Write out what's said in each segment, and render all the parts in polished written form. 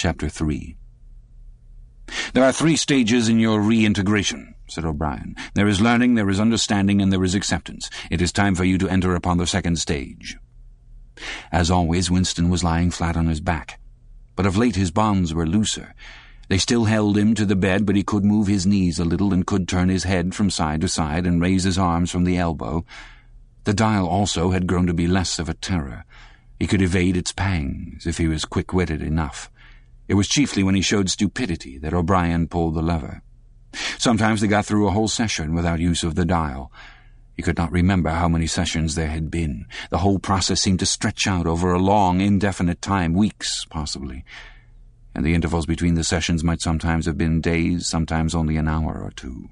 Chapter 3. "There are 3 stages in your reintegration," said O'Brien. "There is learning, there is understanding, and there is acceptance. It is time for you to enter upon the 2nd stage." As always, Winston was lying flat on his back. But of late his bonds were looser. They still held him to the bed, but he could move his knees a little and could turn his head from side to side and raise his arms from the elbow. The dial also had grown to be less of a terror. He could evade its pangs if he was quick-witted enough. It was chiefly when he showed stupidity that O'Brien pulled the lever. Sometimes they got through a whole session without use of the dial. He could not remember how many sessions there had been. The whole process seemed to stretch out over a long, indefinite time, weeks, possibly. And the intervals between the sessions might sometimes have been days, sometimes only an hour or 2.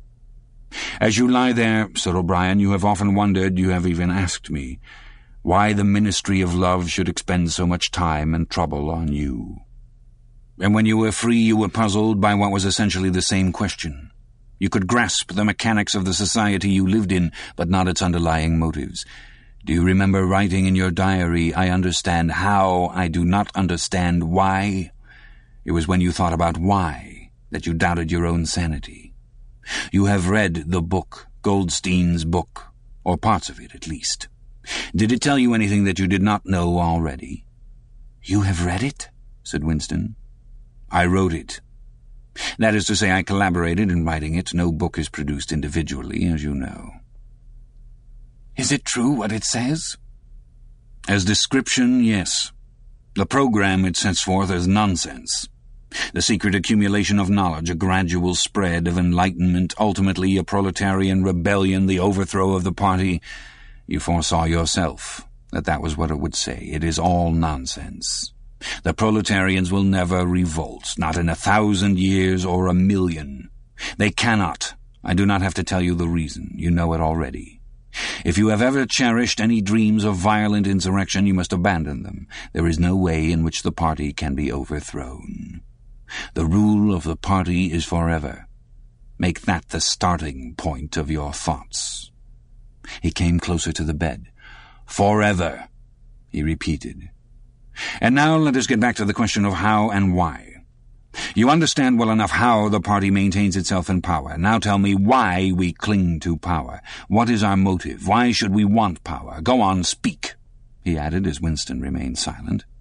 "As you lie there," said O'Brien, "you have often wondered, you have even asked me, why the ministry of love should expend so much time and trouble on you. And when you were free, you were puzzled by what was essentially the same question. You could grasp the mechanics of the society you lived in, but not its underlying motives. Do you remember writing in your diary, 'I understand how, I do not understand why'? It was when you thought about why that you doubted your own sanity. You have read the book, Goldstein's book, or parts of it at least. Did it tell you anything that you did not know already?" "You have read it?" said Winston. "I wrote it. That is to say, I collaborated in writing it. No book is produced individually, as you know." "Is it true what it says?" "As description, yes. The program it sets forth is nonsense. The secret accumulation of knowledge, a gradual spread of enlightenment, ultimately a proletarian rebellion, the overthrow of the party. You foresaw yourself that was what it would say. It is all nonsense. The proletarians will never revolt, not in 1,000 years or 1,000,000. They cannot. I do not have to tell you the reason. You know it already. If you have ever cherished any dreams of violent insurrection, you must abandon them. There is no way in which the party can be overthrown. The rule of the party is forever. Make that the starting point of your thoughts." He came closer to the bed. "Forever," he repeated. "And now let us get back to the question of how and why. You understand well enough how the party maintains itself in power. Now tell me why we cling to power. What is our motive? Why should we want power? Go on, speak," he added as Winston remained silent.